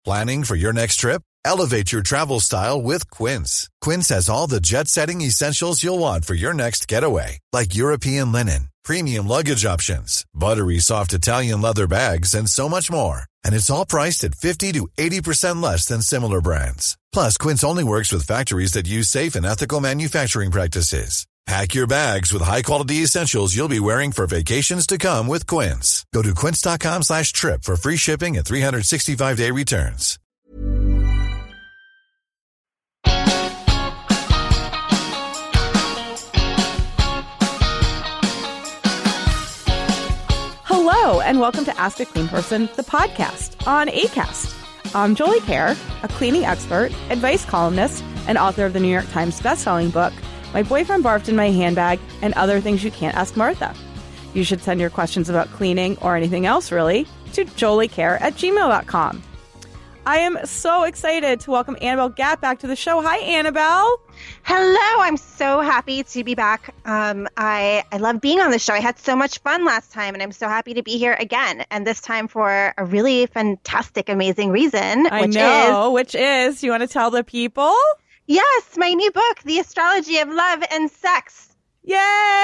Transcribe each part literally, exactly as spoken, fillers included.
Planning for your next trip? Elevate your travel style with Quince. Quince has all the jet-setting essentials you'll want for your next getaway, like European linen, premium luggage options, buttery soft Italian leather bags, and so much more. And it's all priced at fifty to eighty percent less than similar brands. Plus, Quince only works with factories that use safe and ethical manufacturing practices. Pack your bags with high-quality essentials you'll be wearing for vacations to come with Quince. Go to quince.com slash trip for free shipping and three sixty-five day returns. Hello, and welcome to Ask a Clean Person, the podcast on Acast. I'm Jolie Kerr, a cleaning expert, advice columnist, and author of the New York Times bestselling book, My Boyfriend Barfed in My Handbag, and Other Things You Can't Ask Martha. You should send your questions about cleaning or anything else, really, to joliecare at gmail dot com. I am so excited to welcome Annabelle Gatt back to the show. Hi, Annabelle. Hello. I'm so happy to be back. Um, I, I love being on the show. I had so much fun last time, and I'm so happy to be here again, and this time for a really fantastic, amazing reason. I which know, is, which is, you want to tell the people? Yes, my new book, The Astrology of Love and Sex. Yay!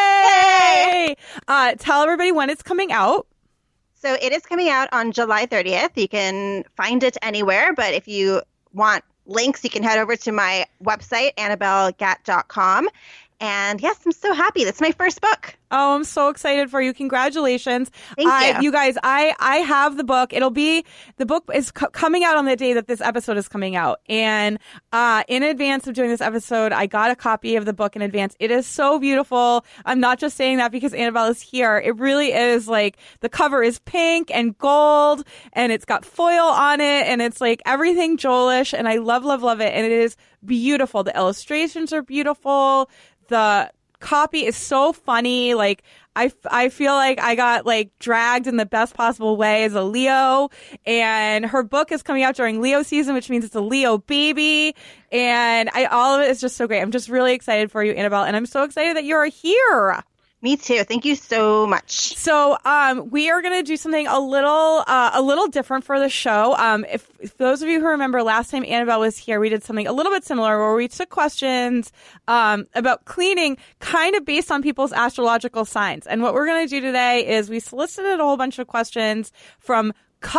Yay! Uh, tell everybody when it's coming out. So it is coming out on July thirtieth. You can find it anywhere, but if you want links, you can head over to my website, annabelle gatt dot com. And yes, I'm so happy. That's my first book. Oh, I'm so excited for you. Congratulations. Thank I, you. You guys, I, I have the book. It'll be, the book is co- coming out on the day that this episode is coming out. And uh, in advance of doing this episode, I got a copy of the book in advance. It is so beautiful. I'm not just saying that because Annabelle is here. It really is like, the cover is pink and gold, and it's got foil on it, and it's like everything Joelish, and I love, love, love it. And it is beautiful. The illustrations are beautiful. The copy is so funny. Like, I, I feel like I got like dragged in the best possible way as a Leo, and her book is coming out during Leo season, which means it's a Leo baby. And I, all of it is just so great. I'm just really excited for you, Annabelle. And I'm so excited that you're here. Me too. Thank you so much. So, um, we are going to do something a little, uh, a little different for the show. Um, if, if those of you who remember last time Annabelle was here, we did something a little bit similar where we took questions, um, about cleaning kind of based on people's astrological signs. And what we're going to do today is we solicited a whole bunch of questions from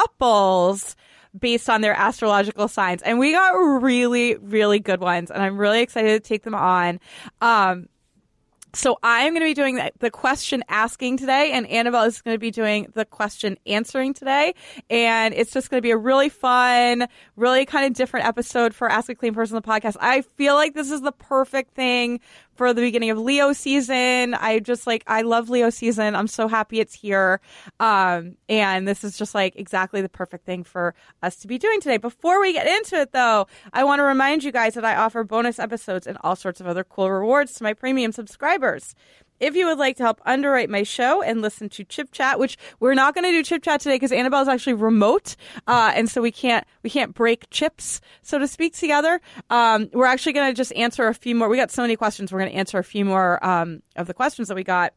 couples based on their astrological signs. And we got really, really good ones. And I'm really excited to take them on. Um, So I'm going to be doing the question asking today, and Annabelle is going to be doing the question answering today. And it's just going to be a really fun, really kind of different episode for Ask a Clean Person, the podcast. I feel like this is the perfect thing for the beginning of Leo season. I just like, I love Leo season. I'm so happy it's here. Um, and this is just like exactly the perfect thing for us to be doing today. Before we get into it though, I want to remind you guys that I offer bonus episodes and all sorts of other cool rewards to my premium subscribers. If you would like to help underwrite my show and listen to Chip Chat, which we're not going to do Chip Chat today because Annabelle is actually remote, uh, and so we can't we can't break chips, so to speak, together. Um, we're actually going to just answer a few more. We got so many questions. We're going to answer a few more um, of the questions that we got.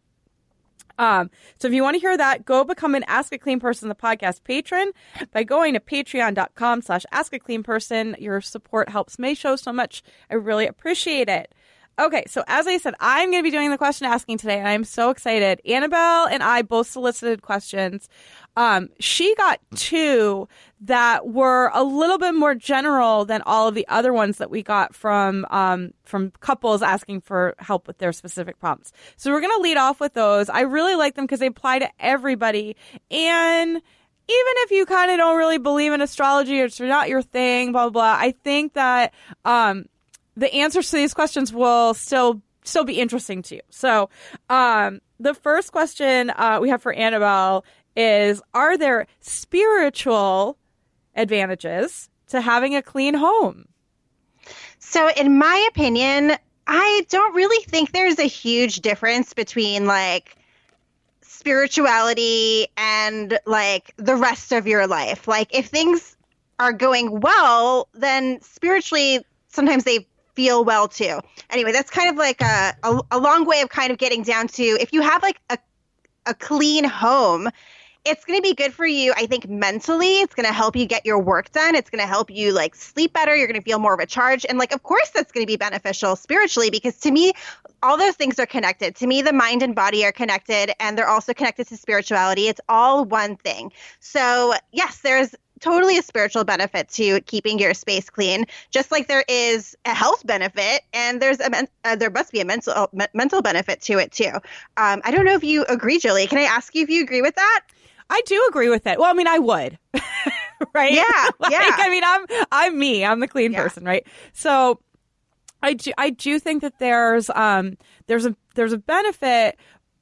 Um, so if you want to hear that, go become an Ask a Clean Person, the podcast patron by going to patreon.com slash Ask a Clean Person. Your support helps my show so much. I really appreciate it. Okay, so as I said, I'm going to be doing the question asking today, and I'm so excited. Annabelle and I both solicited questions. Um, she got two that were a little bit more general than all of the other ones that we got from um, from couples asking for help with their specific prompts. So we're going to lead off with those. I really like them because they apply to everybody. And even if you kind of don't really believe in astrology or it's not your thing, blah, blah, blah, I think that um, the answers to these questions will still still be interesting to you. So um, the first question uh, we have for Annabelle is, are there spiritual advantages to having a clean home? So in my opinion, I don't really think there's a huge difference between like spirituality and like the rest of your life. Like if things are going well, then spiritually sometimes they feel well too. Anyway, that's kind of like a, a, a long way of kind of getting down to if you have like a, a clean home, it's going to be good for you, I think, mentally. It's going to help you get your work done. It's going to help you like sleep better. You're going to feel more of a charge. And like, of course, that's going to be beneficial spiritually, because to me, all those things are connected. To me, the mind and body are connected, and they're also connected to spirituality. It's all one thing. So yes, there's totally a spiritual benefit to keeping your space clean, just like there is a health benefit, and there's a men- uh, there must be a mental uh, me- mental benefit to it too. Um, I don't know if you agree, Julie. Can I ask you if you agree with that? I do agree with it. Well, I mean, I would, right? Yeah, like, yeah. I mean, I'm I'm me. I'm the clean Yeah. person, right? So, I do I do think that there's um there's a there's a benefit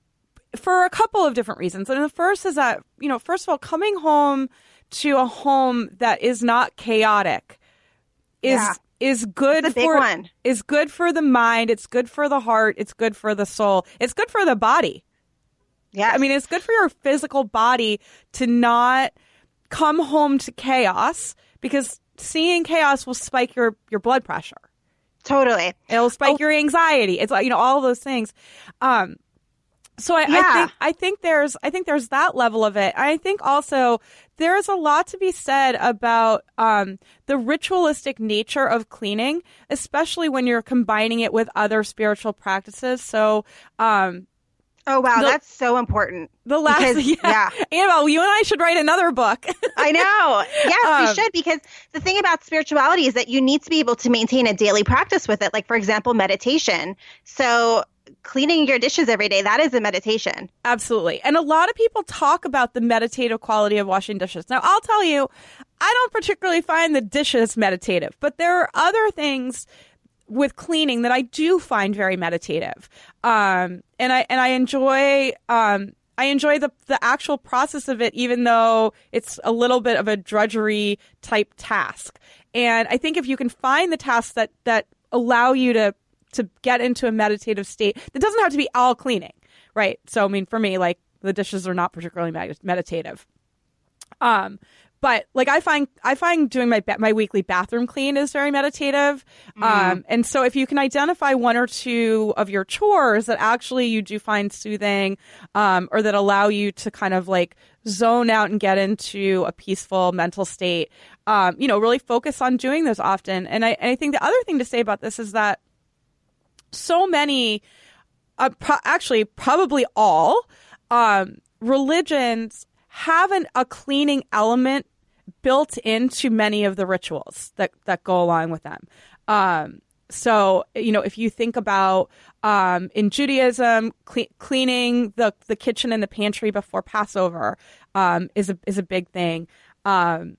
for a couple of different reasons. And the first is that, you know, first of all, coming home to a home that is not chaotic is Yeah. is good It's a big for one. is good for the mind. It's good for the heart. It's good for the soul. It's good for the body. Yeah. I mean, it's good for your physical body to not come home to chaos, because seeing chaos will spike your, your blood pressure. totally. It'll spike Oh. your anxiety. It's like, you know, all of those things. Um, so I, I Yeah. think I think there's I think there's that level of it. I think also there is a lot to be said about um, the ritualistic nature of cleaning, especially when you're combining it with other spiritual practices. So um, Oh, wow. The- That's so important. the last, Because- yeah, yeah. Annabelle, you and I should write another book. I know. Yes, Um, we should, because the thing about spirituality is that you need to be able to maintain a daily practice with it. Like, for example, meditation. So cleaning your dishes every day, that is a meditation. Absolutely. And a lot of people talk about the meditative quality of washing dishes. Now, I'll tell you, I don't particularly find the dishes meditative, but there are other things with cleaning that I do find very meditative. Um, and I and I enjoy um, I enjoy the the actual process of it, even though it's a little bit of a drudgery type task. And I think if you can find the tasks that that allow you to to get into a meditative state, that doesn't have to be all cleaning, right? So, I mean, for me, like, the dishes are not particularly med- meditative. Um, but like I find, I find doing my ba- my weekly bathroom clean is very meditative. Mm. Um, and so if you can identify one or two of your chores that actually you do find soothing, um, or that allow you to kind of like zone out and get into a peaceful mental state, um, you know, really focus on doing those often. And I, and I think the other thing to say about this is that so many, uh, pro- actually probably all, um, religions have an, a cleaning element built into many of the rituals that, that go along with them. Um, so, you know, if you think about um, in Judaism, cle- cleaning the, the kitchen and the pantry before Passover um, is a is a big thing. Um,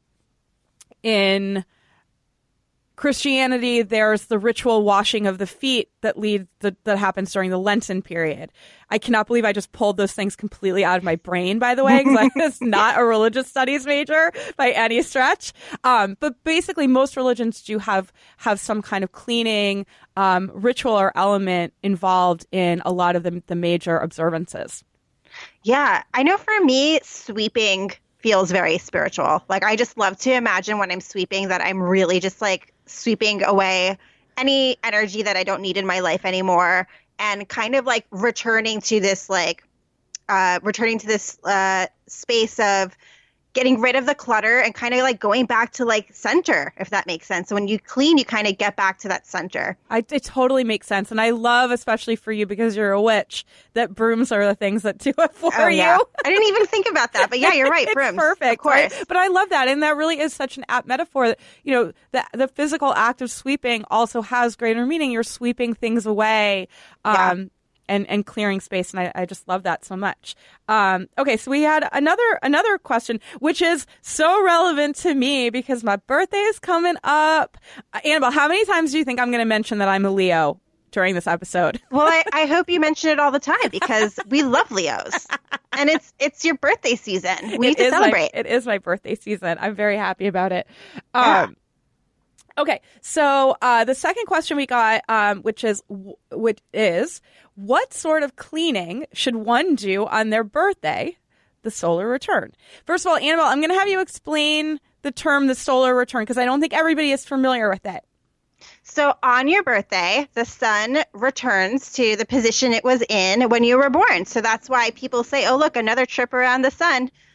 in Christianity, there's the ritual washing of the feet that leads the, that happens during the Lenten period. I cannot believe I just pulled those things completely out of my brain, by the way, because I was not a religious studies major by any stretch. Um, but basically, most religions do have have some kind of cleaning um, ritual or element involved in a lot of the, the major observances. Yeah, I know for me, sweeping feels very spiritual. Like, I just love to imagine when I'm sweeping that I'm really just like sweeping away any energy that I don't need in my life anymore, and kind of like returning to this like uh returning to this uh space of getting rid of the clutter and kind of like going back to like center, if that makes sense. So when you clean, you kind of get back to that center. I, it totally makes sense. And I love, especially for you, because you're a witch, that brooms are the things that do it for Oh, you. yeah. I didn't even think about that, but yeah, you're right. It's Brooms, perfect, of course. right? But I love that, and that really is such an apt metaphor. That, you know, the the physical act of sweeping also has greater meaning. You're sweeping things away, um, Yeah. and and clearing space, and I, I just love that so much. Um, okay, so we had another another question, which is so relevant to me because my birthday is coming up. Uh, Annabelle, how many times do you think I'm going to mention that I'm a Leo during this episode? Well, I, I hope you mention it all the time because we love Leos, and it's it's your birthday season. We need It to is my- celebrate. it is my birthday season. I'm very happy about it. Yeah. Um, okay, so uh, the second question we got, um, which is, which is, what sort of cleaning should one do on their birthday, the solar return? First of all, Annabelle, I'm going to have you explain the term the solar return because I don't think everybody is familiar with it. So on your birthday, the sun returns to the position it was in when you were born. So that's why people say, oh, look, another trip around the sun.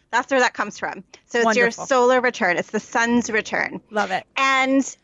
That's where that comes from. So it's Wonderful. your solar return. It's the sun's return. Love it. And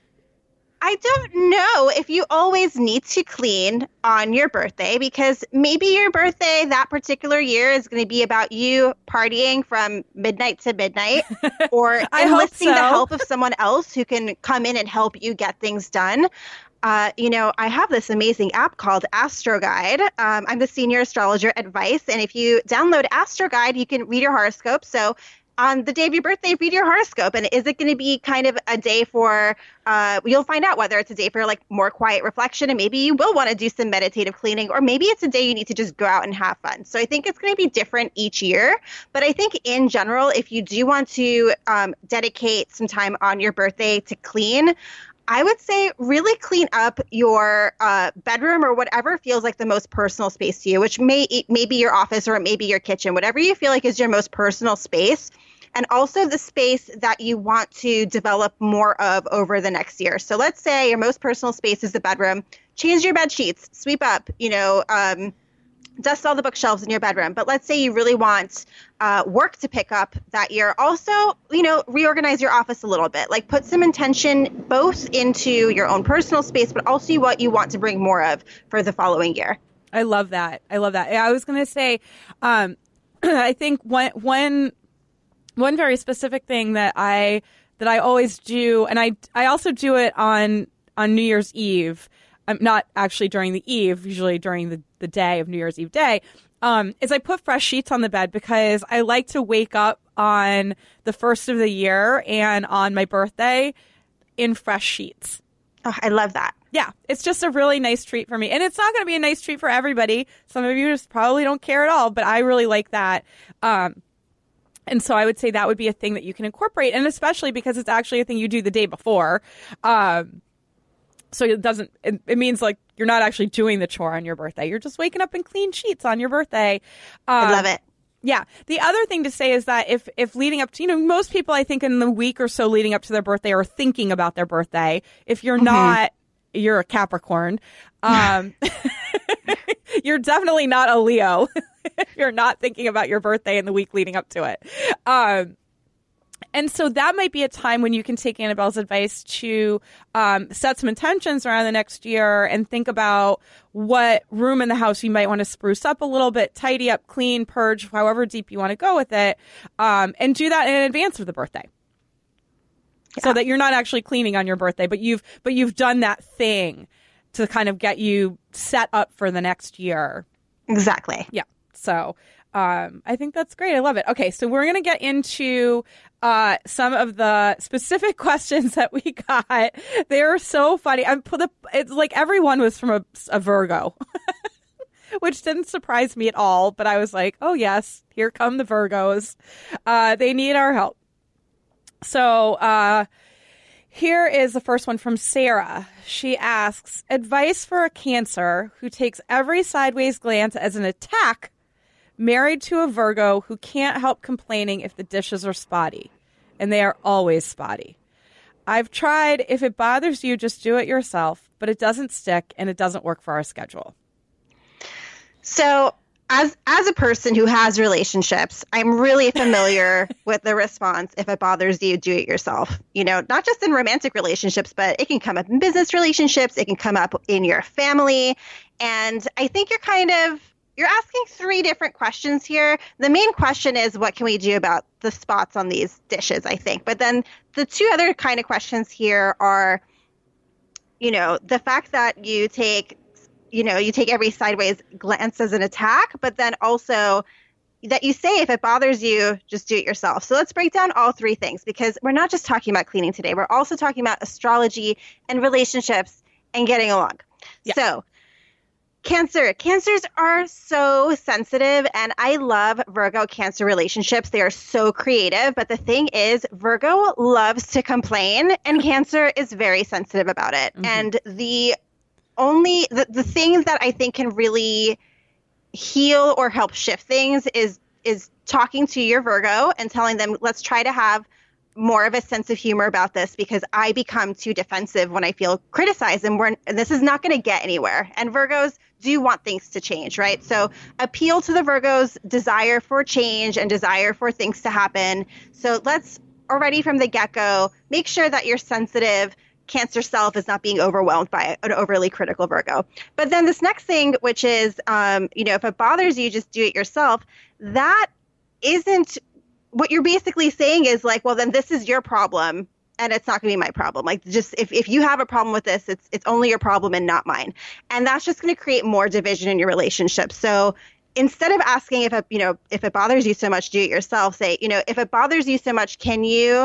I don't know if you always need to clean on your birthday, because maybe your birthday that particular year is going to be about you partying from midnight to midnight, or I hope enlisting so. the help of someone else who can come in and help you get things done. Uh, you know, I have this amazing app called Astro Guide. Um, I'm the senior astrologer at Vice, and if you download Astro Guide, you can read your horoscope. So on the day of your birthday, read your horoscope. And is it going to be kind of a day for, uh, you'll find out whether it's a day for like more quiet reflection, and maybe you will want to do some meditative cleaning, or maybe it's a day you need to just go out and have fun. So I think it's going to be different each year. But I think in general, if you do want to um, dedicate some time on your birthday to clean, I would say really clean up your uh, bedroom or whatever feels like the most personal space to you, which may, may be your office or it may be your kitchen, whatever you feel like is your most personal space. And also the space that you want to develop more of over the next year. So let's say your most personal space is the bedroom. Change your bed sheets, sweep up, you know, um, dust all the bookshelves in your bedroom. But let's say you really want uh, work to pick up that year. Also, you know, reorganize your office a little bit. Like put some intention both into your own personal space, but also what you want to bring more of for the following year. I love that. I love that. I was going to say, um, I think one one one very specific thing that I that I always do, and I I also do it on on New Year's Eve. I'm not actually during the eve, usually during the, the day of New Year's Eve day, um, is I put fresh sheets on the bed, because I like to wake up on the first of the year and on my birthday in fresh sheets. Oh, I love that. Yeah, it's just a really nice treat for me. And it's not going to be a nice treat for everybody. Some of you just probably don't care at all, but I really like that. Um, and so I would say that would be a thing that you can incorporate, and especially because it's actually a thing you do the day before. Um So it doesn't, it, it means like you're not actually doing the chore on your birthday. You're just waking up in clean sheets on your birthday. Um, I love it. Yeah. The other thing to say is that if, if leading up to, you know, most people I think in the week or so leading up to their birthday are thinking about their birthday. If you're mm-hmm. not, you're a Capricorn. Um, you're definitely not a Leo if you're not thinking about your birthday in the week leading up to it. Um, And so that might be a time when you can take Annabelle's advice to um, set some intentions around the next year and think about what room in the house you might want to spruce up a little bit, tidy up, clean, purge, however deep you want to go with it, um, and do that in advance of the birthday. Yeah. So that you're not actually cleaning on your birthday, but you've but you've done that thing to kind of get you set up for the next year. Exactly. Yeah. So Um, I think that's great. I love it. Okay, so we're going to get into uh, some of the specific questions that we got. They're so funny. I'm put the, it's like everyone was from a, a Virgo, which didn't surprise me at all. But I was like, oh, yes, here come the Virgos. Uh, they need our help. So uh, here is the first one from Sarah. She asks, advice for a Cancer who takes every sideways glance as an attack, married to a Virgo who can't help complaining if the dishes are spotty, and they are always spotty. I've tried. If it bothers you, just do it yourself, but it doesn't stick and it doesn't work for our schedule. So as as a person who has relationships, I'm really familiar with the response, if it bothers you, do it yourself. You know, not just in romantic relationships, but it can come up in business relationships. It can come up in your family. And I think you're kind of You're asking three different questions here. The main question is, what can we do about the spots on these dishes, I think. But then the two other kind of questions here are, you know, the fact that you take, you know, you take every sideways glance as an attack, but then also that you say, if it bothers you, just do it yourself. So let's break down all three things, because we're not just talking about cleaning today. We're also talking about astrology and relationships and getting along. Yeah. So Cancer. Cancers are so sensitive, and I love Virgo Cancer relationships. They are so creative, but the thing is, Virgo loves to complain, and Cancer is very sensitive about it. Mm-hmm. And the only, the, the things that I think can really heal or help shift things is is talking to your Virgo and telling them, let's try to have more of a sense of humor about this, because I become too defensive when I feel criticized, and we're and this is not going to get anywhere. And Virgos do want things to change, right? So appeal to the Virgo's desire for change and desire for things to happen. So let's already from the get-go make sure that your sensitive Cancer self is not being overwhelmed by an overly critical Virgo. But then this next thing, which is, um, you know, if it bothers you, just do it yourself. That isn't what you're basically saying is like, well, then this is your problem. And it's not going to be my problem. Like, just if, if you have a problem with this, it's it's only your problem and not mine. And that's just going to create more division in your relationship. So instead of asking if it, you know, if it bothers you so much, do it yourself. Say, you know, if it bothers you so much, can you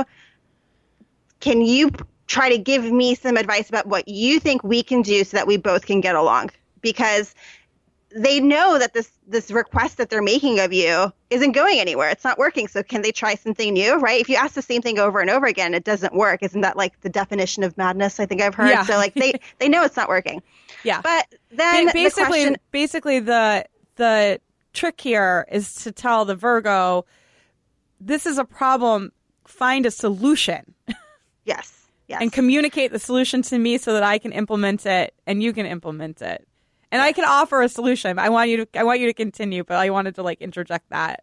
can you try to give me some advice about what you think we can do so that we both can get along? Because they know that this this request that they're making of you isn't going anywhere. It's not working. So can they try something new, right? If you ask the same thing over and over again, it doesn't work. Isn't that like the definition of madness? I think I've heard. Yeah. So like they, they know it's not working. Yeah. But then basically, the question, basically the the trick here is to tell the Virgo, this is a problem. Find a solution. Yes. Yes. And communicate the solution to me so that I can implement it and you can implement it. And I can offer a solution. I want you to I want you to continue, but I wanted to like interject that.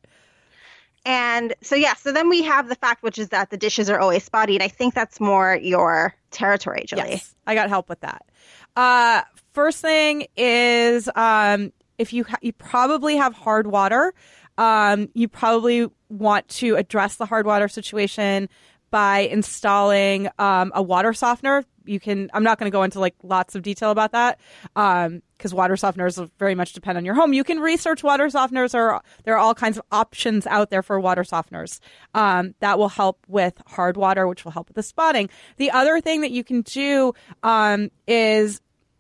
And so, yeah, so then we have the fact, which is that the dishes are always spotty. And I think that's more your territory, Julie. Yes, I got help with that. Uh, first thing is um, if you ha- you probably have hard water, um, you probably want to address the hard water situation by installing um, a water softener. You can, I'm not going to go into like lots of detail about that because um, water softeners very much depend on your home. You can research water softeners, or there are all kinds of options out there for water softeners um, that will help with hard water, which will help with the spotting. The other thing that you can do um, is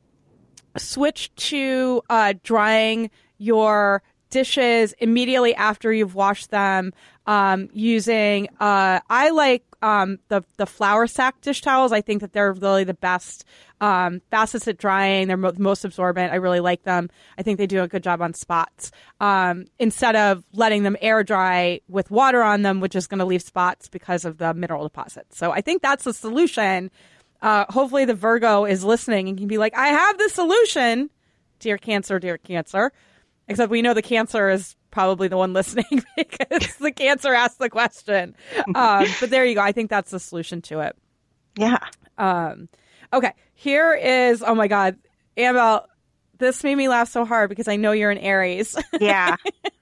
switch to uh, drying your dishes immediately after you've washed them um, using, uh, I like um, the, the flour sack dish towels. I think that they're really the best, um, fastest at drying. They're mo- most absorbent. I really like them. I think they do a good job on spots um, instead of letting them air dry with water on them, which is going to leave spots because of the mineral deposits. So I think that's the solution. Uh, hopefully the Virgo is listening and can be like, I have the solution, dear Cancer, dear Cancer. Except we know the Cancer is probably the one listening because the Cancer asked the question. Um, but there you go. I think that's the solution to it. Yeah. Um, okay. Here is, oh my God, Annabelle, this made me laugh so hard because I know you're an Aries. Yeah.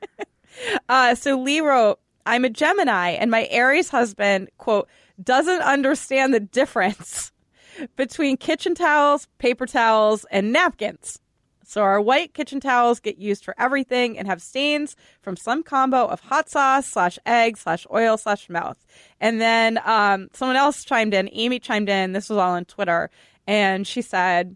uh, so Lee wrote, I'm a Gemini and my Aries husband, quote, doesn't understand the difference between kitchen towels, paper towels, and napkins. So our white kitchen towels get used for everything and have stains from some combo of hot sauce slash egg slash oil slash mouth. And then um, someone else chimed in. Amy chimed in. This was all on Twitter. And she said,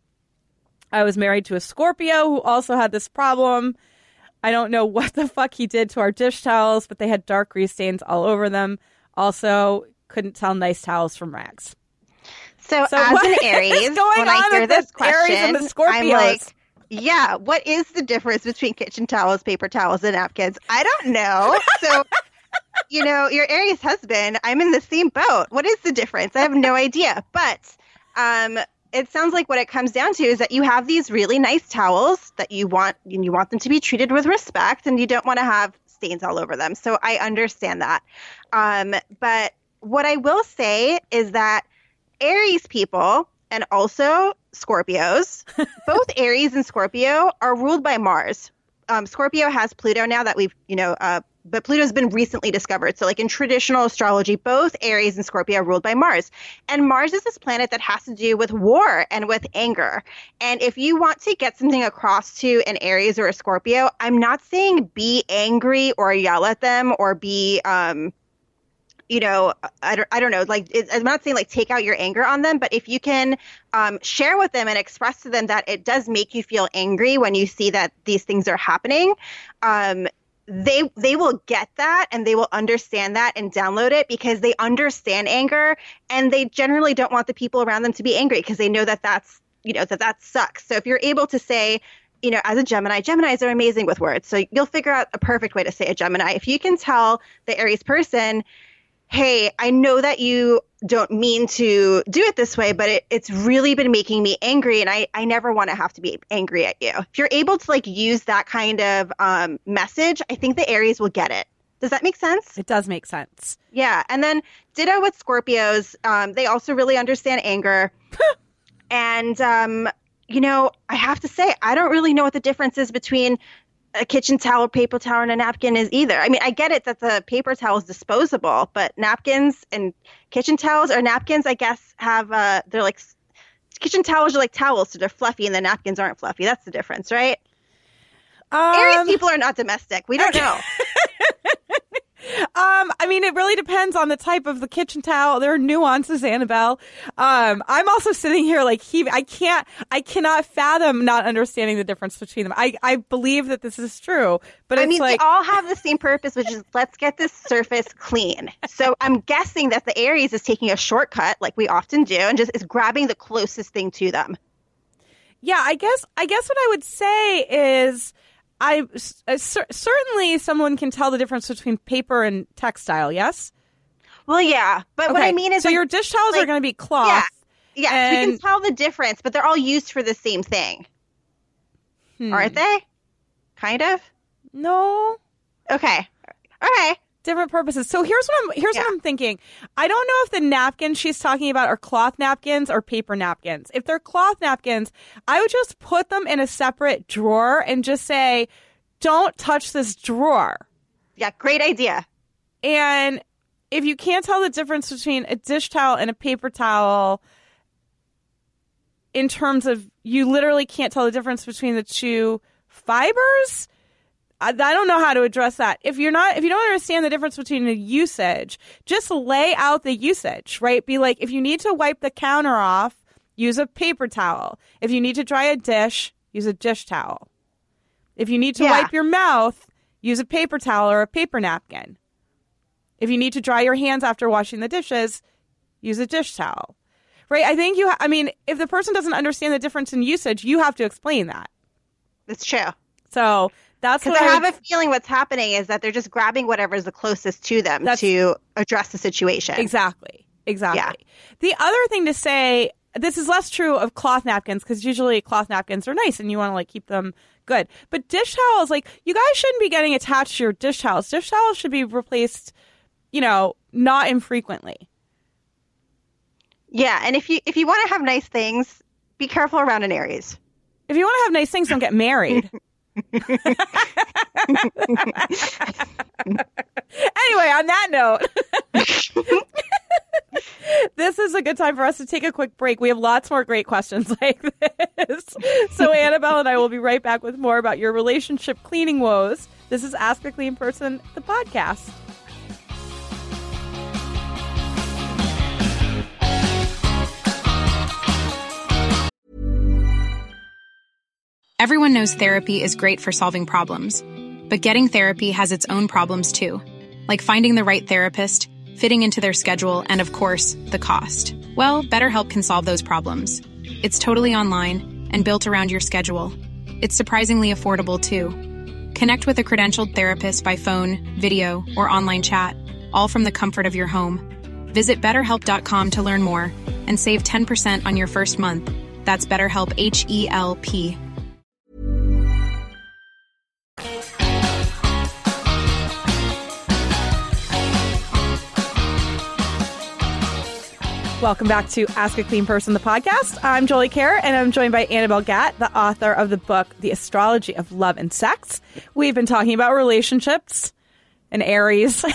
I was married to a Scorpio who also had this problem. I don't know what the fuck he did to our dish towels, but they had dark grease stains all over them. Also, couldn't tell nice towels from rags. So, so as an Aries, when I hear this question, I'm like, yeah, what is the difference between kitchen towels, paper towels, and napkins? I don't know. So, you know, your Aries husband, I'm in the same boat. What is the difference? I have no idea. But um, it sounds like what it comes down to is that you have these really nice towels that you want, and you want them to be treated with respect, and you don't want to have stains all over them. So I understand that. Um, but what I will say is that Aries people, and also Scorpios, both Aries and Scorpio are ruled by Mars. Um, Scorpio has Pluto now that we've, you know, uh, but Pluto's been recently discovered. So like in traditional astrology, both Aries and Scorpio are ruled by Mars. And Mars is this planet that has to do with war and with anger. And if you want to get something across to an Aries or a Scorpio, I'm not saying be angry or yell at them or be, um, you know, I don't, I don't know, like, it, I'm not saying like take out your anger on them, but if you can um, share with them and express to them that it does make you feel angry when you see that these things are happening, um, they they will get that and they will understand that and download it because they understand anger and they generally don't want the people around them to be angry because they know that that's, you know, that that sucks. So if you're able to say, you know, as a Gemini, Geminis are amazing with words. So you'll figure out a perfect way to say a Gemini. If you can tell the Aries person, hey, I know that you don't mean to do it this way, but it, it's really been making me angry. And I, I never want to have to be angry at you. If you're able to like use that kind of um, message, I think the Aries will get it. Does that make sense? It does make sense. Yeah. And then ditto with Scorpios. Um, they also really understand anger. And, um, you know, I have to say, I don't really know what the difference is between a kitchen towel, paper towel, and a napkin is either. I mean, I get it that the paper towel is disposable, but napkins and kitchen towels or napkins, I guess, have, uh, they're like, kitchen towels are like towels, so they're fluffy, and the napkins aren't fluffy. That's the difference, right? Um, Aries people are not domestic. We don't know. Um, I mean, it really depends on the type of the kitchen towel. There are nuances, Annabelle. Um, I'm also sitting here like he, I can't, I cannot fathom not understanding the difference between them. I, I believe that this is true, but I it's mean, like, they all have the same purpose, which is let's get this surface clean. So I'm guessing that the Aries is taking a shortcut, like we often do, and just is grabbing the closest thing to them. Yeah, I guess, I guess what I would say is, I uh, cer- certainly someone can tell the difference between paper and textile. Yes. Well, yeah, but okay. what I mean is, so like, your dish towels like, are going to be cloth. Yeah, yes, and... we can tell the difference, but they're all used for the same thing, hmm. aren't they? Kind of. No. Okay. Okay. Different purposes. So here's what I'm here's yeah. what I'm thinking. I don't know if the napkins she's talking about are cloth napkins or paper napkins. If they're cloth napkins, I would just put them in a separate drawer and just say, "Don't touch this drawer." Yeah, great idea. And if you can't tell the difference between a dish towel and a paper towel, in terms of you literally can't tell the difference between the two fibers, I don't know how to address that. If you're not, if you don't understand the difference between the usage, just lay out the usage, right? Be like, if you need to wipe the counter off, use a paper towel. If you need to dry a dish, use a dish towel. If you need to yeah. wipe your mouth, use a paper towel or a paper napkin. If you need to dry your hands after washing the dishes, use a dish towel, right? I think you, ha- I mean, if the person doesn't understand the difference in usage, you have to explain that. That's true. So that's because I, I have a feeling what's happening is that they're just grabbing whatever's the closest to them that's, to address the situation. Exactly. Exactly. Yeah. The other thing to say, this is less true of cloth napkins because usually cloth napkins are nice and you want to like keep them good. But dish towels, like you guys shouldn't be getting attached to your dish towels. Dish towels should be replaced, you know, not infrequently. Yeah. And if you if you want to have nice things, be careful around an Aries. If you want to have nice things, don't get married. Anyway, on that note, this is a good time for us to take a quick break. We have lots more great questions like this. So Annabelle and I will be right back with more about your relationship cleaning woes. This is Ask a Clean Person, the podcast. Everyone knows therapy is great for solving problems, but getting therapy has its own problems too, like finding the right therapist, fitting into their schedule, and of course, the cost. Well, BetterHelp can solve those problems. It's totally online and built around your schedule. It's surprisingly affordable too. Connect with a credentialed therapist by phone, video, or online chat, all from the comfort of your home. Visit better help dot com to learn more and save ten percent on your first month. That's BetterHelp, H E L P. Welcome back to Ask a Clean Person, the podcast. I'm Jolie Kerr, and I'm joined by Annabelle Gatt, the author of the book, The Astrology of Love and Sex. We've been talking about relationships and Aries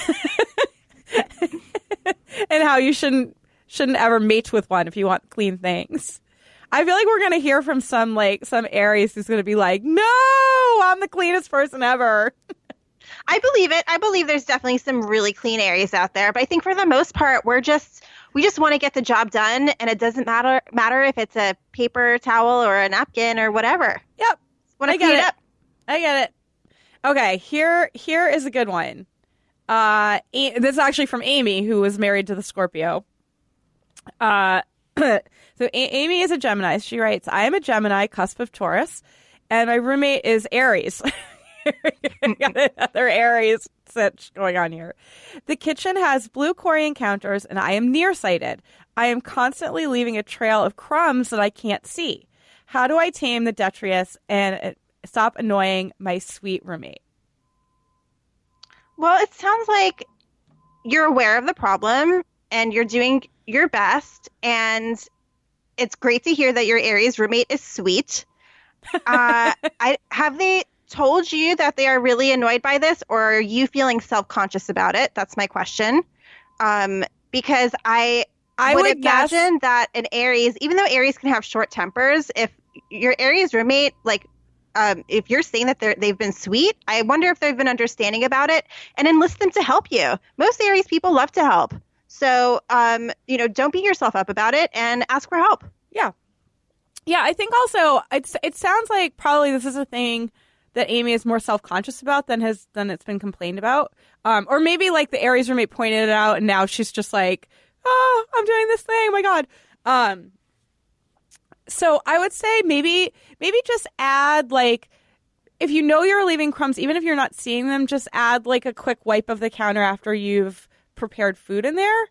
and how you shouldn't shouldn't ever mate with one if you want clean things. I feel like we're going to hear from some like some Aries who's going to be like, no, I'm the cleanest person ever. I believe it. I believe there's definitely some really clean Aries out there, but I think for the most part, we're just we just want to get the job done, and it doesn't matter matter if it's a paper towel or a napkin or whatever. Yep, want to I get clean it. it up. I get it. Okay, here here is a good one. Uh, a- this is actually from Amy, who was married to the Scorpio. Uh, so a- Amy is a Gemini. She writes, "I am a Gemini, cusp of Taurus, and my roommate is Aries." Other Aries sitch going on here. The kitchen has blue Corian counters, and I am nearsighted. I am constantly leaving a trail of crumbs that I can't see. How do I tame the detritus and stop annoying my sweet roommate? Well, it sounds like you're aware of the problem and you're doing your best. And it's great to hear that your Aries roommate is sweet. Uh, I have they told you that they are really annoyed by this, or are you feeling self-conscious about it? That's my question. Um, because I, I would, would imagine guess... that an Aries, even though Aries can have short tempers, if your Aries roommate, like, um, if you're saying that they're, they've been sweet, I wonder if they've been understanding about it and enlist them to help you. Most Aries people love to help. So, um, you know, don't beat yourself up about it and ask for help. Yeah. Yeah, I think also it's it sounds like probably this is a thing that Amy is more self-conscious about than has than it's been complained about. Um, or maybe like the Aries roommate pointed it out and now she's just like, oh, I'm doing this thing. Oh my God. Um, so I would say maybe maybe just add like, if you know you're leaving crumbs, even if you're not seeing them, just add like a quick wipe of the counter after you've prepared food in there.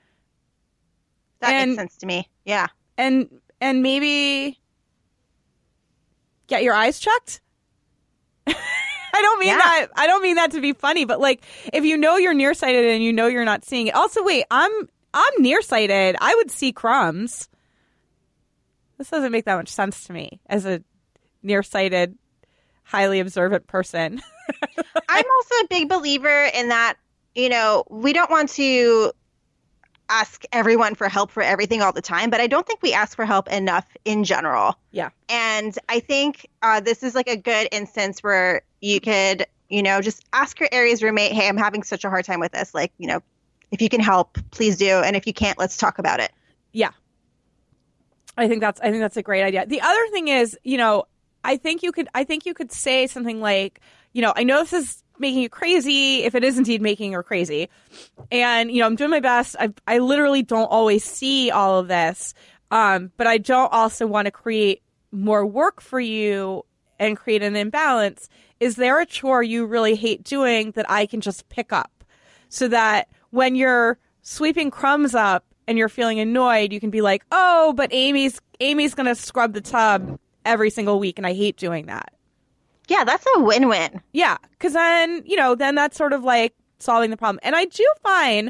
That and, makes sense to me. Yeah. And and maybe get your eyes checked. I don't mean yeah. that. I don't mean that to be funny, but like if you know you're nearsighted and you know you're not seeing it. Also, wait, I'm I'm nearsighted. I would see crumbs. This doesn't make that much sense to me as a nearsighted, highly observant person. I'm also a big believer in that, you know, we don't want to ask everyone for help for everything all the time, but I don't think we ask for help enough in general. Yeah. And I think uh, this is like a good instance where you could, you know, just ask your Aries roommate, hey, I'm having such a hard time with this. Like, you know, if you can help, please do. And if you can't, let's talk about it. Yeah. I think that's I think that's a great idea. The other thing is, you know, I think you could I think you could say something like, you know, I know this is making you crazy, if it is indeed making her crazy. And, you know, I'm doing my best. I I literally don't always see all of this. Um, but I don't also want to create more work for you and create an imbalance. Is there a chore you really hate doing that I can just pick up so that when you're sweeping crumbs up and you're feeling annoyed, you can be like, oh, but Amy's Amy's going to scrub the tub every single week, and I hate doing that. Yeah, that's a win-win. Yeah, because then, you know, then that's sort of like solving the problem. And I do find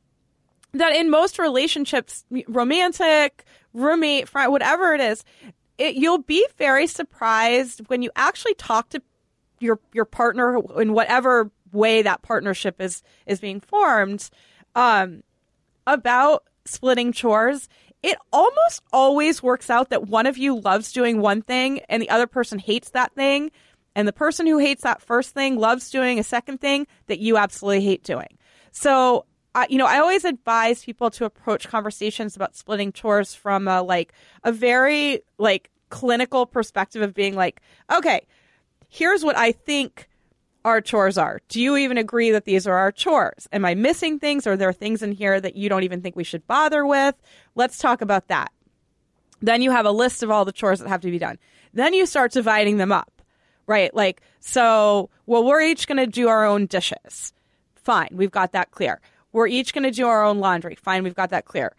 that in most relationships, romantic, roommate, friend, whatever it is, it, you'll be very surprised when you actually talk to your your partner in whatever way that partnership is is being formed um, about splitting chores. It almost always works out that one of you loves doing one thing and the other person hates that thing. And the person who hates that first thing loves doing a second thing that you absolutely hate doing. So, uh, you know, I always advise people to approach conversations about splitting chores from a, like a very like clinical perspective of being like, okay, here's what I think our chores are. Do you even agree that these are our chores? Am I missing things? Are there things in here that you don't even think we should bother with? Let's talk about that. Then you have a list of all the chores that have to be done. Then you start dividing them up. Right. Like, so, well, we're each going to do our own dishes. Fine. We've got that clear. We're each going to do our own laundry. Fine. We've got that clear.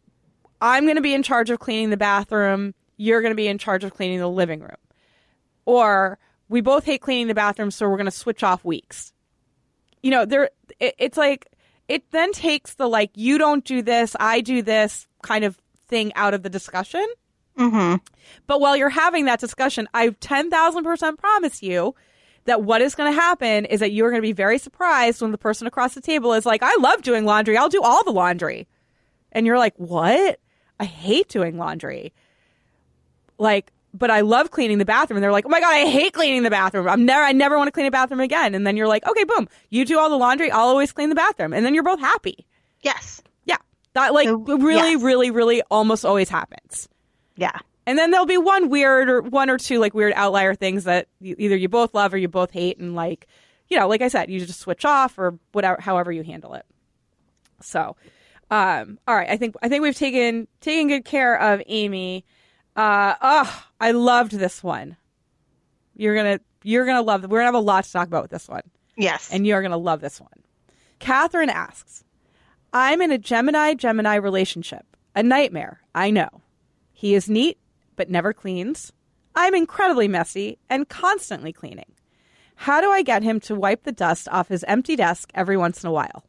I'm going to be in charge of cleaning the bathroom. You're going to be in charge of cleaning the living room. Or we both hate cleaning the bathroom, so we're going to switch off weeks. You know, there. It, it's like, it then takes the like, you don't do this, I do this kind of thing out of the discussion. Mm-hmm. But while you're having that discussion, I ten thousand percent promise you that what is going to happen is that you're going to be very surprised when the person across the table is like, I love doing laundry. I'll do all the laundry. And you're like, what? I hate doing laundry. Like, but I love cleaning the bathroom. And they're like, oh my God, I hate cleaning the bathroom. I'm never, I never want to clean a bathroom again. And then you're like, okay, boom, you do all the laundry. I'll always clean the bathroom. And then you're both happy. Yes. Yeah. That like so, really, yes. really, really almost always happens. Yeah. And then there'll be one weird or one or two like weird outlier things that you, either you both love or you both hate. And like, you know, like I said, you just switch off or whatever, however you handle it. So, um, all right. I think, I think we've taken, taken good care of Amy. Uh, oh, I loved this one. You're going to, you're going to love it. We're going to have a lot to talk about with this one. Yes. And you're going to love this one. Catherine asks, I'm in a Gemini-Gemini relationship. A nightmare, I know. He is neat, but never cleans. I'm incredibly messy and constantly cleaning. How do I get him to wipe the dust off his empty desk every once in a while?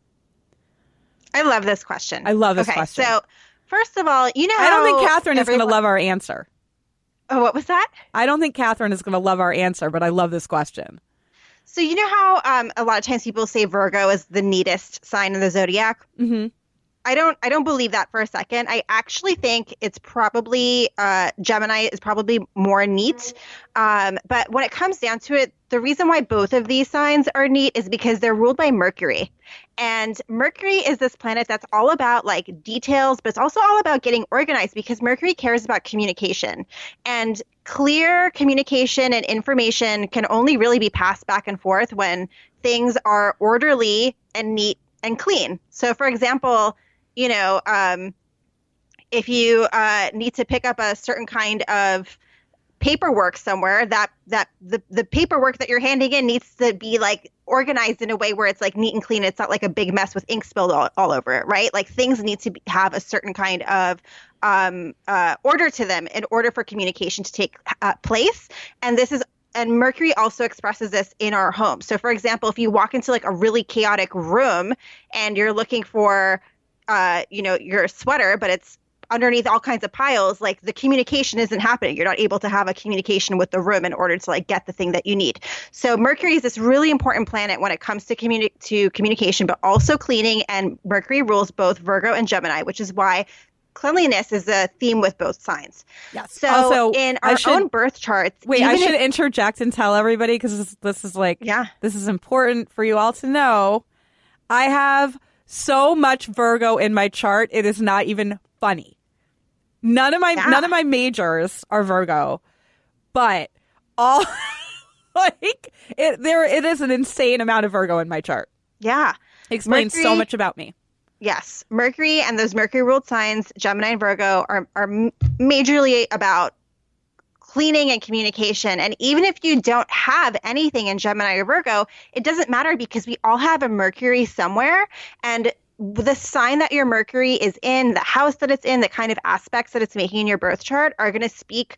I love this question. I love this okay, question. So, first of all, you know how I don't think Catherine everyone... is going to love our answer. Oh, what was that? I don't think Catherine is going to love our answer, but I love this question. So you know how um, a lot of times people say Virgo is the neatest sign in the zodiac? Mm-hmm. I don't I don't believe that for a second. I actually think it's probably uh, Gemini is probably more neat. Um, but when it comes down to it, the reason why both of these signs are neat is because they're ruled by Mercury. And Mercury is this planet that's all about like details, but it's also all about getting organized because Mercury cares about communication. And clear communication and information can only really be passed back and forth when things are orderly and neat and clean. So for example, you know, um, if you uh, need to pick up a certain kind of paperwork somewhere, that that the, the paperwork that you're handing in needs to be like organized in a way where it's like neat and clean. It's not like a big mess with ink spilled all, all over it, right? Like things need to be, have a certain kind of um, uh, order to them in order for communication to take uh, place. And this is And Mercury also expresses this in our home. So, for example, if you walk into like a really chaotic room and you're looking for, uh, you know, your sweater, but it's underneath all kinds of piles, like the communication isn't happening. You're not able to have a communication with the room in order to like get the thing that you need. So Mercury is this really important planet when it comes to communi- to communication, but also cleaning. And Mercury rules both Virgo and Gemini, which is why cleanliness is a theme with both signs. Yes. So also, in our should, own birth charts. Wait, I should if, interject and tell everybody because this, this is like, yeah. this is important for you all to know. I have so much Virgo in my chart. It is not even funny. None of my yeah. none of my majors are Virgo, but all like it there it is an insane amount of Virgo in my chart. Yeah. It explains Mercury, so much about me. Yes. Mercury and those Mercury ruled signs, Gemini and Virgo, are are majorly about cleaning and communication. And even if you don't have anything in Gemini or Virgo, it doesn't matter because we all have a Mercury somewhere. And the sign that your Mercury is in, the house that it's in, the kind of aspects that it's making in your birth chart are going to speak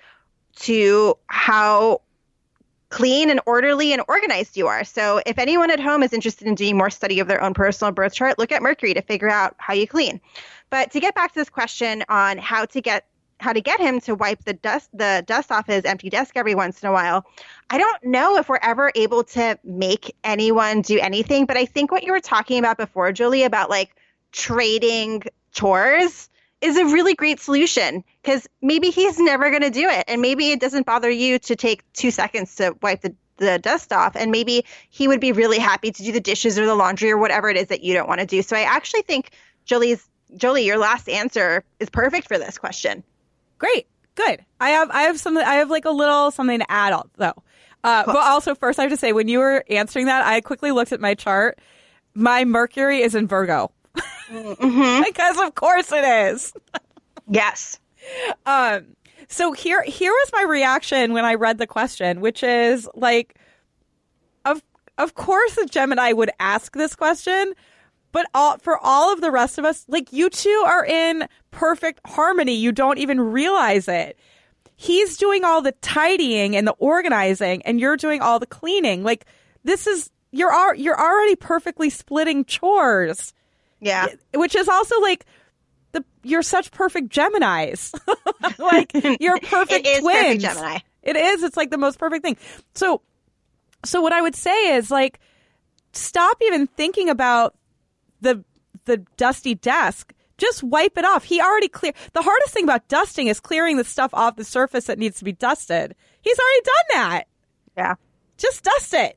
to how clean and orderly and organized you are. So if anyone at home is interested in doing more study of their own personal birth chart, look at Mercury to figure out how you clean. But to get back to this question on how to get how to get him to wipe the dust the dust off his empty desk every once in a while, I don't know if we're ever able to make anyone do anything. But I think what you were talking about before, Julie, about like trading chores is a really great solution because maybe he's never going to do it. And maybe it doesn't bother you to take two seconds to wipe the, the dust off. And maybe he would be really happy to do the dishes or the laundry or whatever it is that you don't want to do. So I actually think Julie's Jolie, your last answer is perfect for this question. Great. Good. I have I have some I have like a little something to add though. Uh, cool. But also first I have to say when you were answering that, I quickly looked at my chart. My Mercury is in Virgo. Mm-hmm. Because of course it is. Yes. Um so here here was my reaction when I read the question, which is like of of course a Gemini would ask this question. But all, for all of the rest of us, like you two are in perfect harmony. You don't even realize it. He's doing all the tidying and the organizing, and you're doing all the cleaning. Like this is you're you're already perfectly splitting chores. Yeah, which is also like the you're such perfect Geminis. Like you're perfect it is twins. Perfect Gemini. It is. It's like the most perfect thing. So, so what I would say is like stop even thinking about the the dusty desk. Just wipe it off. He already cleared. The hardest thing about dusting is clearing the stuff off the surface that needs to be dusted. He's already done that. Yeah. Just dust it.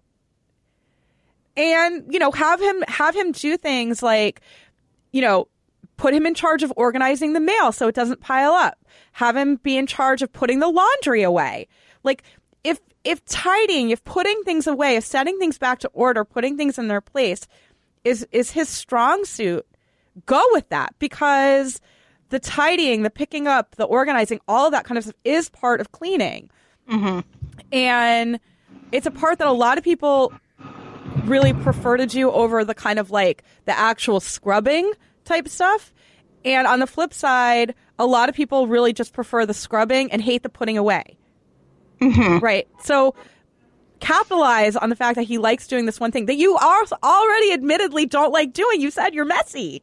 And, you know, have him have him do things like, you know, put him in charge of organizing the mail so it doesn't pile up. Have him be in charge of putting the laundry away. Like if if tidying, if putting things away, if setting things back to order, putting things in their place is is his strong suit, go with that because the tidying, the picking up, the organizing, all of that kind of stuff is part of cleaning. Mm-hmm. And it's a part that a lot of people really prefer to do over the kind of like the actual scrubbing type stuff. And on the flip side, a lot of people really just prefer the scrubbing and hate the putting away. Mm-hmm. Right. So capitalize on the fact that he likes doing this one thing that you are already admittedly don't like doing. You said you're messy.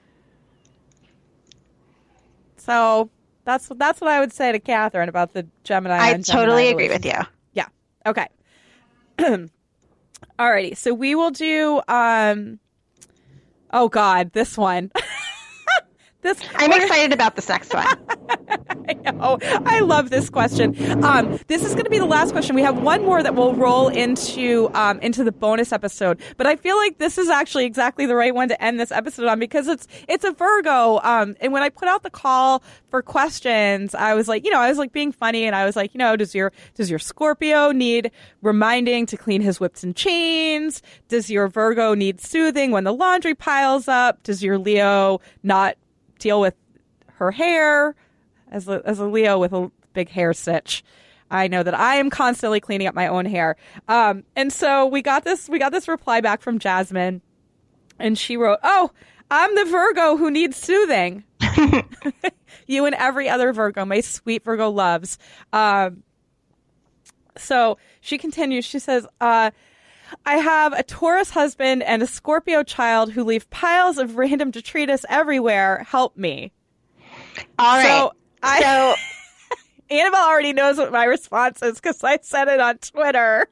So that's that's what I would say to Catherine about the Gemini. I and Gemini totally agree relation. with you. Yeah. Okay. Alrighty. So we will do. Um, oh God, this one. This, I'm excited about this next one. I know. I love this question. Um, this is going to be the last question. We have one more that will roll into um, into the bonus episode. But I feel like this is actually exactly the right one to end this episode on because it's it's a Virgo. Um, and when I put out the call for questions, I was like, you know, I was like being funny, and I was like, you know, does your does your Scorpio need reminding to clean his whips and chains? Does your Virgo need soothing when the laundry piles up? Does your Leo not deal with her hair? As a, as a Leo with a big hair stitch, I know that I am constantly cleaning up my own hair. Um, and so we got this we got this reply back from Jasmine, and she wrote, "Oh, I'm the Virgo who needs soothing." You and every other Virgo, my sweet Virgo loves. Um, so she continues. She says, uh, I have a Taurus husband and a Scorpio child who leave piles of random detritus everywhere. Help me. All right. So, I, so Annabelle already knows what my response is because I said it on Twitter.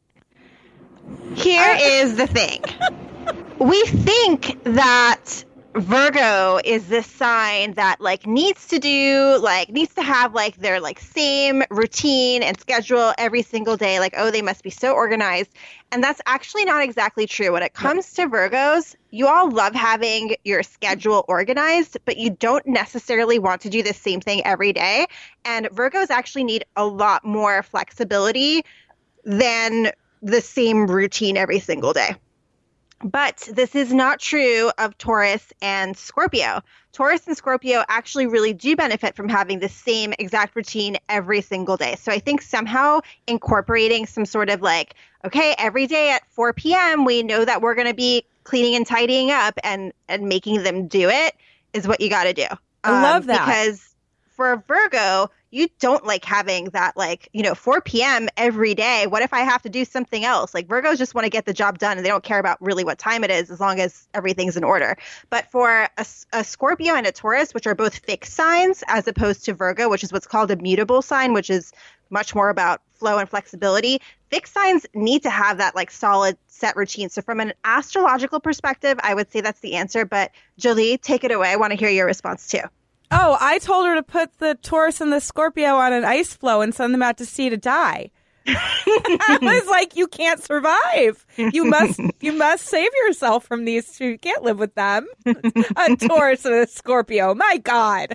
Here is the thing. We think that Virgo is this sign that like needs to do like needs to have like their like same routine and schedule every single day. Like, oh, they must be so organized. And that's actually not exactly true. When it comes to Virgos, you all love having your schedule organized, but you don't necessarily want to do the same thing every day. And Virgos actually need a lot more flexibility than the same routine every single day. But this is not true of Taurus and Scorpio. Taurus and Scorpio actually really do benefit from having the same exact routine every single day. So I think somehow incorporating some sort of like, okay, every day at four p.m. we know that we're going to be cleaning and tidying up and, and making them do it is what you got to do. I um, love that. Because for a Virgo, you don't like having that, like, you know, four p.m. every day. What if I have to do something else? Like, Virgos just want to get the job done, and they don't care about really what time it is as long as everything's in order. But for a, a Scorpio and a Taurus, which are both fixed signs, as opposed to Virgo, which is what's called a mutable sign, which is much more about flow and flexibility, fixed signs need to have that, like, solid set routine. So from an astrological perspective, I would say that's the answer. But Jolie, take it away. I want to hear your response, too. Oh, I told her to put the Taurus and the Scorpio on an ice floe and send them out to sea to die. I was like, you can't survive. You must you must save yourself from these two. You can't live with them. A Taurus and a Scorpio. My God.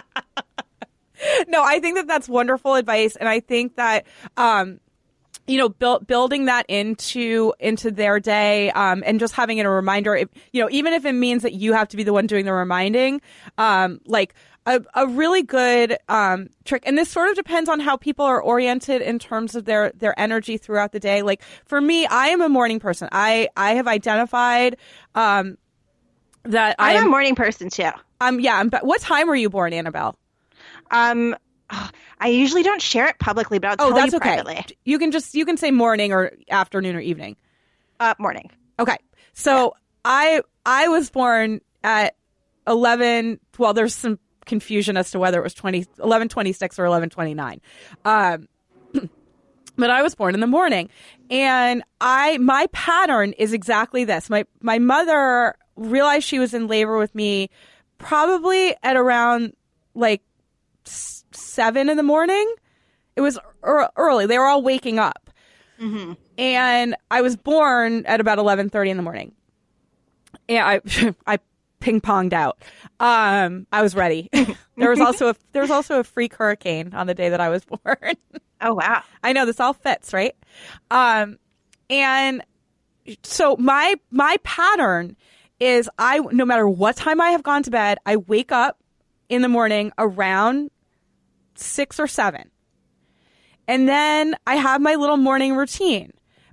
No, I think that that's wonderful advice. And I think that, um, you know, build, building that into into their day um, and just having it a reminder, if, you know, even if it means that you have to be the one doing the reminding, um, like a, a really good um, trick. And this sort of depends on how people are oriented in terms of their, their energy throughout the day. Like for me, I am a morning person. I, I have identified um, that I'm I'm a morning person, too. Um, yeah. I'm, what time were you born, Annabelle? Um, I usually don't share it publicly, but I'll oh, tell that's you okay. privately. You can just you can say morning or afternoon or evening. Uh, morning. Okay, so yeah. I I was born at eleven. Well, there's some confusion as to whether it was twenty, eleven twenty-six or eleven twenty-nine. Um, but I was born in the morning, and I my pattern is exactly this. My my mother realized she was in labor with me probably at around like seven in the morning. It was er- early. They were all waking up. Mm-hmm. And I was born at about eleven thirty in the morning. And I I ping-ponged out. Um, I was ready. There was also a there was also a freak hurricane on the day that I was born. Oh, wow. I know, this all fits, right? Um, and so my my pattern is I no matter what time I have gone to bed, I wake up in the morning around six or seven. And then I have my little morning routine.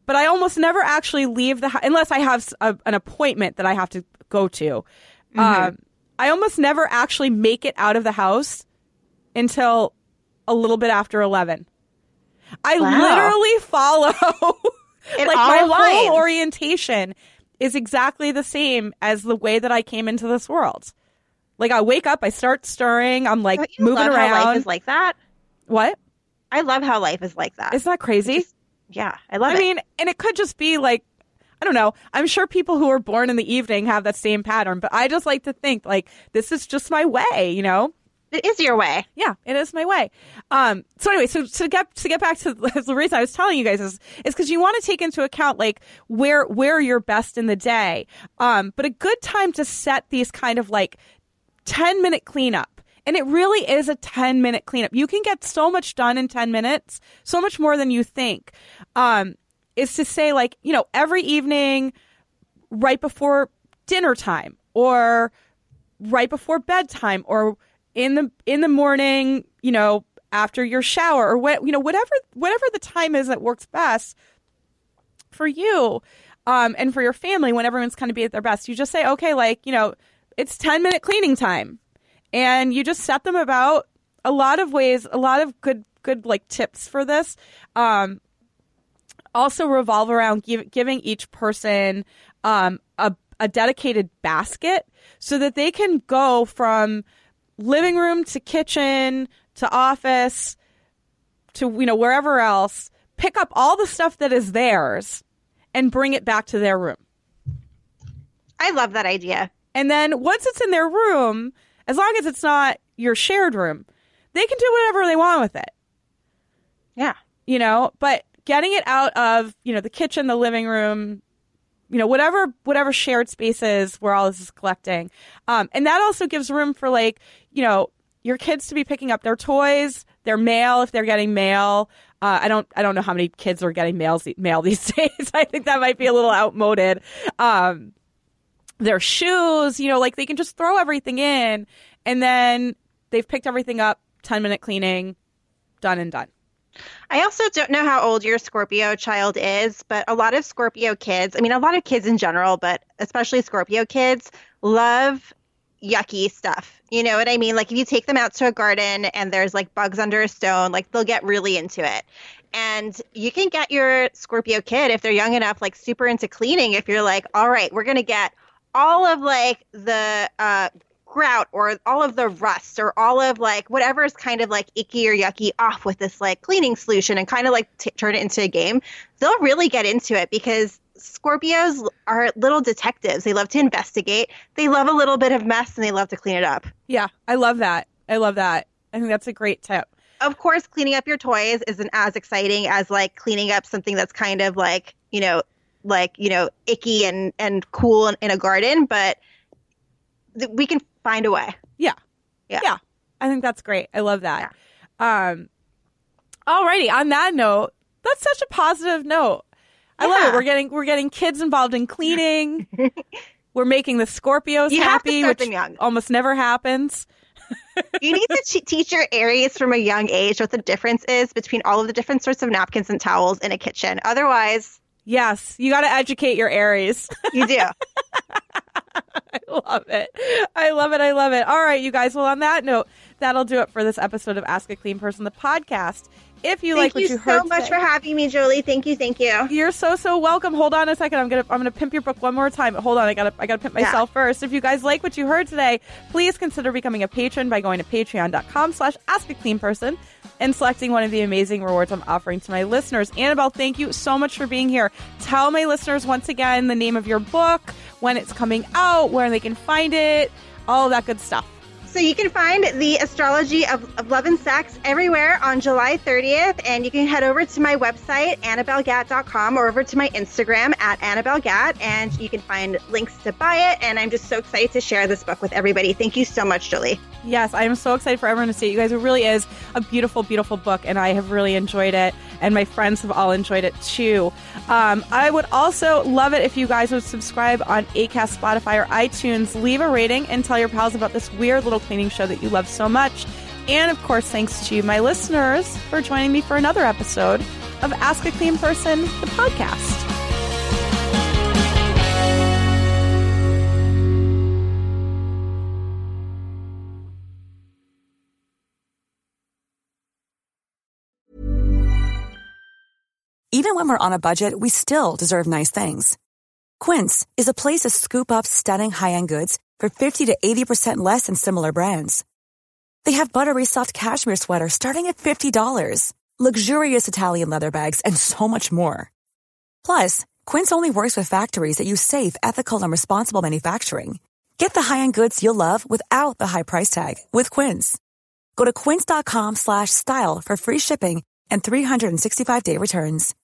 but I almost never actually leave the house unless I have a, an appointment that I have to go to. Mm-hmm. Um, I almost never actually make it out of the house until a little bit after eleven. I wow. literally follow it like all my lines. whole orientation is exactly the same as the way that I came into this world. Like I wake up, I start stirring, I'm like Don't you moving love around. How life is like that. What? I love how life is like that. Isn't that crazy? Just, yeah, I love I it. I mean, and it could just be like, I don't know. I'm sure people who are born in the evening have that same pattern, but I just like to think like this is just my way, you know? It is your way. Yeah, it is my way. Um, so anyway, so to get to get back to the reason I was telling you guys is is because you want to take into account like where where you're best in the day. Um, but a good time to set these kind of like ten minute cleanup. And it really is a ten minute cleanup. You can get so much done in ten minutes, so much more than you think. Um, is to say like, you know, every evening right before dinner time or right before bedtime or in the in the morning, you know, after your shower or what, you know, whatever whatever the time is that works best for you um, and for your family when everyone's kind of be at their best. You just say, okay, like, you know, it's ten minute cleaning time. And you just set them about a lot of ways, a lot of good, good like tips for this. Um, also revolve around give, giving each person um, a, a dedicated basket so that they can go from living room to kitchen to office to, you know, wherever else, pick up all the stuff that is theirs and bring it back to their room. I love that idea. And then once it's in their room, as long as it's not your shared room, they can do whatever they want with it. Yeah. You know, but getting it out of, you know, the kitchen, the living room, you know, whatever whatever shared spaces where all this is collecting. Um, and that also gives room for, like, you know, your kids to be picking up their toys, their mail if they're getting mail. Uh, I don't I don't know how many kids are getting mails, mail these days. I think that might be a little outmoded. Um, their shoes, you know, like they can just throw everything in and then they've picked everything up, ten minute cleaning, done and done. I also don't know how old your Scorpio child is, but a lot of Scorpio kids, I mean, a lot of kids in general, but especially Scorpio kids, love yucky stuff. You know what I mean? Like if you take them out to a garden and there's like bugs under a stone, like they'll get really into it. And you can get your Scorpio kid, if they're young enough, like super into cleaning. If you're like, all right, we're going to get all of like the uh, grout or all of the rust or all of like whatever is kind of like icky or yucky off with this like cleaning solution and kind of like t- turn it into a game, they'll really get into it because Scorpios are little detectives. They love to investigate. They love a little bit of mess and they love to clean it up. Yeah, I love that. I love that. I think that's a great tip. Of course, cleaning up your toys isn't as exciting as like cleaning up something that's kind of like, you know, like, you know, icky and, and cool in, in a garden, but th- we can find a way. Yeah. Yeah. Yeah. I think that's great. I love that. Yeah. Um, alrighty. On that note, that's such a positive note. I yeah. love it. We're getting, we're getting kids involved in cleaning. We're making the Scorpios you happy, which young. almost never happens. You need to ch- teach your Aries from a young age what the difference is between all of the different sorts of napkins and towels in a kitchen. Otherwise... Yes, you got to educate your Aries. You do. I love it. I love it. I love it. All right, you guys. Well, on that note, that'll do it for this episode of Ask a Clean Person, the podcast. If you thank like what you you heard so much today, for having me, Jolie. Thank you. Thank you. You're so, so welcome. Hold on a second. I'm going to I'm gonna pimp your book one more time. Hold on. I got to I got to pimp myself yeah. first. If you guys like what you heard today, please consider becoming a patron by going to patreon.com slash ask a clean person and selecting one of the amazing rewards I'm offering to my listeners. Annabelle, thank you so much for being here. Tell my listeners once again the name of your book, when it's coming out, where they can find it, all of that good stuff. So you can find the Astrology of, of Love and Sex everywhere on July thirtieth, and you can head over to my website, annabelle gatt dot com, or over to my Instagram at annabelle gatt, and you can find links to buy it, and I'm just so excited to share this book with everybody. Thank you so much, Julie. Yes, I am so excited for everyone to see it. You guys, it really is a beautiful, beautiful book, and I have really enjoyed it, and my friends have all enjoyed it too. Um, I would also love it if you guys would subscribe on Acast, Spotify, or iTunes. Leave a rating and tell your pals about this weird little cleaning show that you love so much. And of course, thanks to my listeners for joining me for another episode of Ask a Clean Person, the podcast. Even when we're on a budget, we still deserve nice things. Quince is a place to scoop up stunning high-end goods for fifty to eighty percent less than similar brands. They have buttery soft cashmere sweaters starting at fifty dollars, luxurious Italian leather bags, and so much more. Plus, Quince only works with factories that use safe, ethical, and responsible manufacturing. Get the high-end goods you'll love without the high price tag with Quince. Go to quince.com slash style for free shipping and three hundred sixty-five day returns.